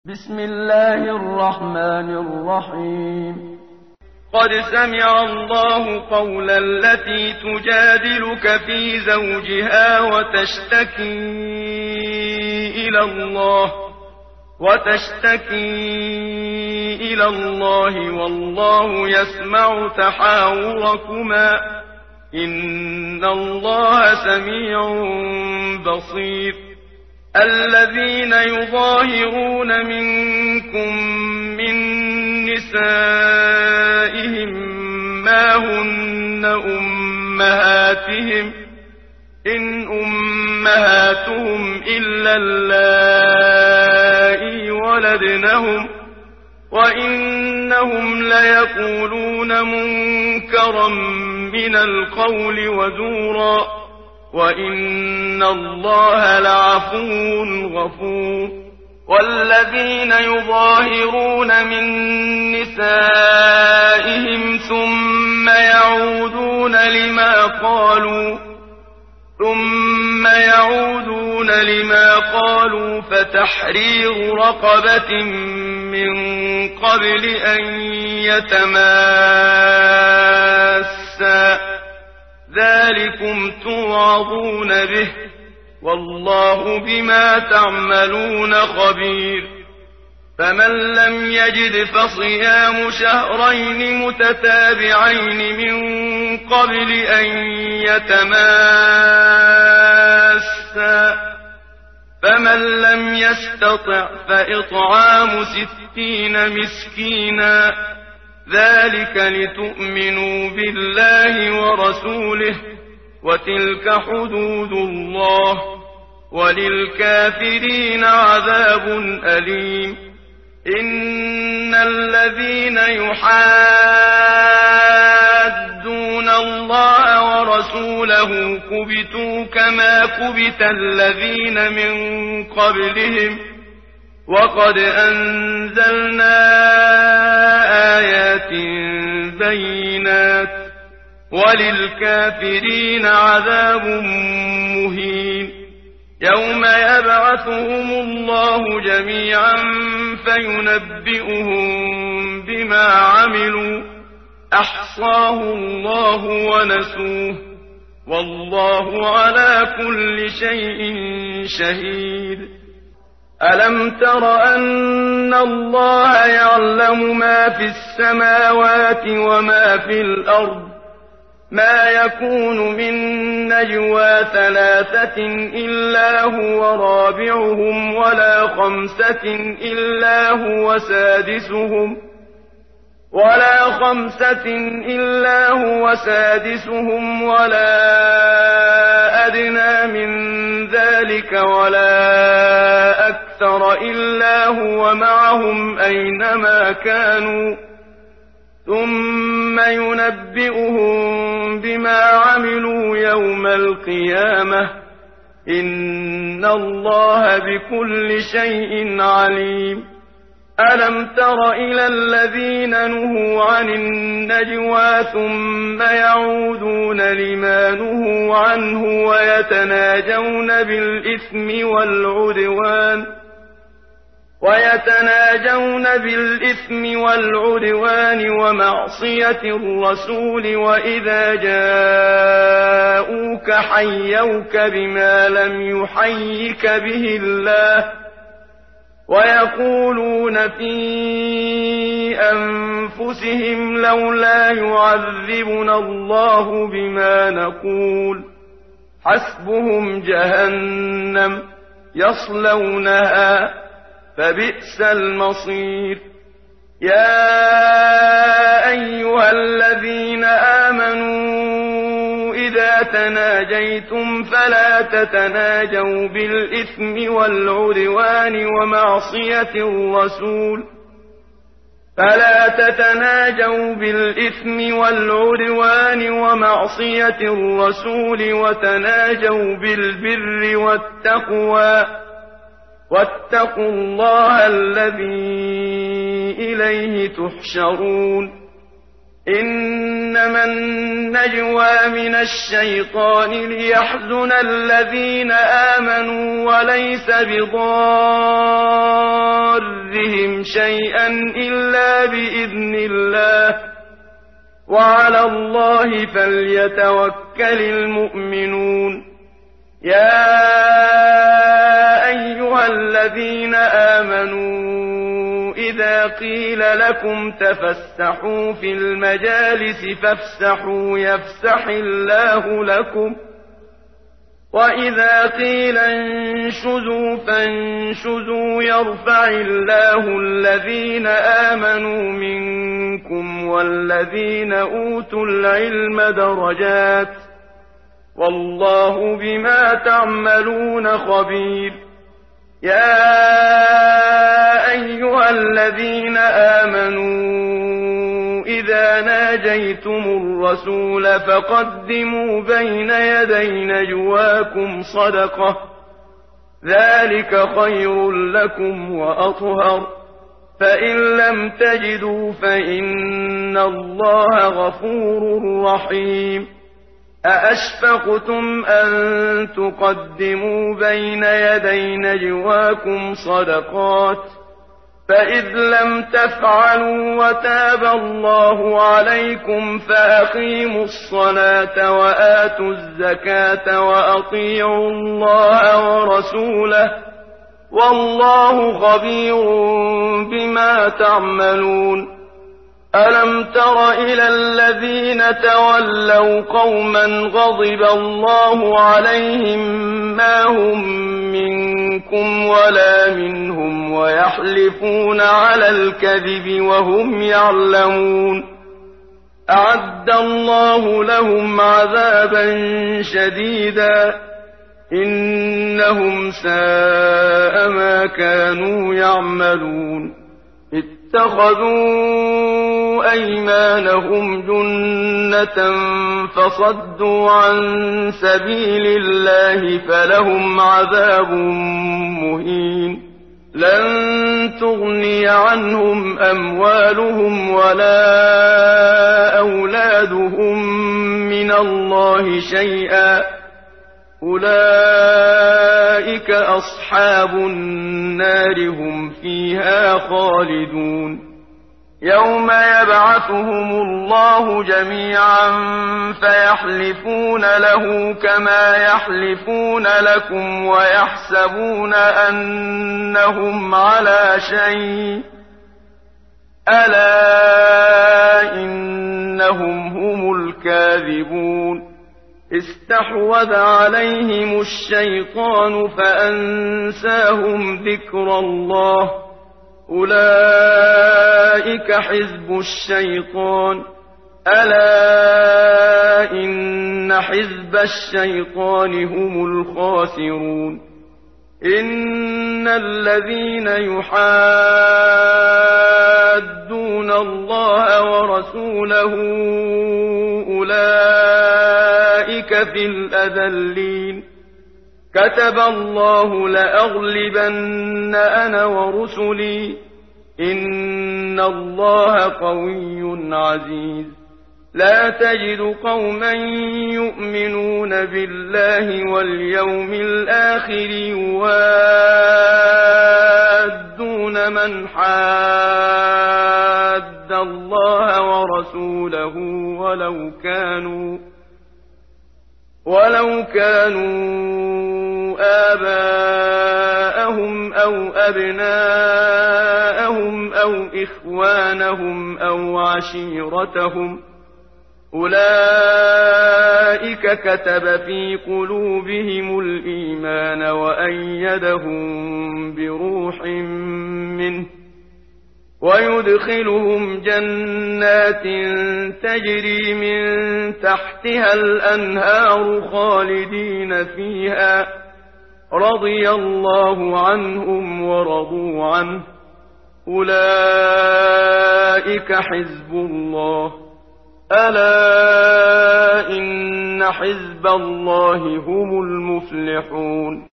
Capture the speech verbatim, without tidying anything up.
بسم الله الرحمن الرحيم قد سمع الله قول التي تجادلك في زوجها وتشتكي إلى الله وتشتكي إلى الله والله يسمع تحاوركما إن الله سميع بصير الذين يظاهرون منكم من نسائهم ما هن أمهاتهم إن أمهاتهم إلا اللائي ولدنهم وإنهم ليقولون منكرا من القول وزورا وإن الله لعفو غفور والذين يظاهرون من نسائهم ثم يعودون لما قالوا ثم يعودون لما قالوا فتحرير رقبة من قبل أن يتماسا ذلكم توعظون به والله بما تعملون خبير فمن لم يجد فصيام شهرين متتابعين من قبل أن يتماسا فمن لم يستطع فإطعام ستين مسكينا ذلك لتؤمنوا بالله ورسوله وتلك حدود الله وللكافرين عذاب أليم إن الذين يحادون الله ورسوله كبتوا كما كبت الذين من قبلهم وقد أنزلنا آيات بينات وللكافرين عذاب مهين يوم يبعثهم الله جميعا فينبئهم بما عملوا أحصاه الله ونسوه والله على كل شيء شهيد ألم تر أن الله يعلم ما في السماوات وما في الأرض ما يكون من نجوى ثلاثة إلا هو رابعهم ولا خمسة إلا هو سادسهم ولا خمسة إلا هو سادسهم ولا أدنى من ذلك ولا أكثر إلا هو معهم أينما كانوا ثم ينبئهم بما عملوا يوم القيامة إن الله بكل شيء عليم ألم تر إلى الذين نهوا عن النجوى ثم يعودون لما نهوا عنه ويتناجون بالإثم والعدوان ويتناجون بالإثم والعدوان ومعصية الرسول وإذا جاءوك حيوك بما لم يحيك به الله ويقولون في أنفسهم لولا يعذبنا الله بما نقول حسبهم جهنم يصلونها فبئس المصير يا أيها الذين آمنوا إذا تناجيتم فلا تتناجوا بالإثم والعدوان ومعصية الرسول فلا تتناجوا بالإثم والعدوان ومعصية الرسول وتناجوا بالبر والتقوى واتقوا الله الذي إليه تحشرون إنما النجوى من الشيطان ليحزن الذين آمنوا وليس بضارهم أمرهم شيئا إلا بإذن الله وعلى الله فليتوكل المؤمنون يا أيها الذين آمنوا إذا قيل لكم تفسحوا في المجالس فافسحوا يفسح الله لكم وإذا قيل انشزوا فانشزوا يرفع الله الذين آمنوا منكم والذين أوتوا العلم درجات والله بما تعملون خبير يا أيها الذين آمنوا إذا ناجيتم الرسول فقدموا بين يدي نجواكم صدقة ذلك خير لكم وأطهر فإن لم تجدوا فإن الله غفور رحيم أأشفقتم أن تقدموا بين يدي نجواكم صدقات فإذ لم تفعلوا وتاب الله عليكم فأقيموا الصلاة وآتوا الزكاة وأطيعوا الله ورسوله والله خبير بما تعملون ألم تر إلى الذين تولوا قوما غضب الله عليهم ما هم منكم ولا منهم ويحلفون على الكذب وهم يعلمون أعد الله لهم عذابا شديدا إنهم ساء ما كانوا يعملون اتخذوا أيمانهم جنة فصدوا عن سبيل الله فلهم عذاب مهين لن تغني عنهم أموالهم ولا أولادهم من الله شيئا أولئك أصحاب النار هم فيها خالدون يوم يبعثهم الله جميعا فيحلفون له كما يحلفون لكم ويحسبون أنهم على شيء ألا إنهم هم الكاذبون استحوذ عليهم الشيطان فأنساهم ذكر الله أولئك حزب الشيطان ألا إن حزب الشيطان هم الخاسرون إن الذين يحادون الله ورسوله أولئك في الأذلين كتب الله لأغلبن أنا ورسلي إن الله قوي عزيز لا تجد قوما يؤمنون بالله واليوم الآخر يوادون من حاد الله ورسوله ولو كانوا ولو كانوا آباءهم أو أبناءهم أو إخوانهم أو عشيرتهم أولئك كتب في قلوبهم الإيمان وأيدهم بروح منه ويدخلهم جنات تجري من تحتها الأنهار خالدين فيها رضي الله عنهم ورضوا عنه أولئك حزب الله ألا إن حزب الله هم المفلحون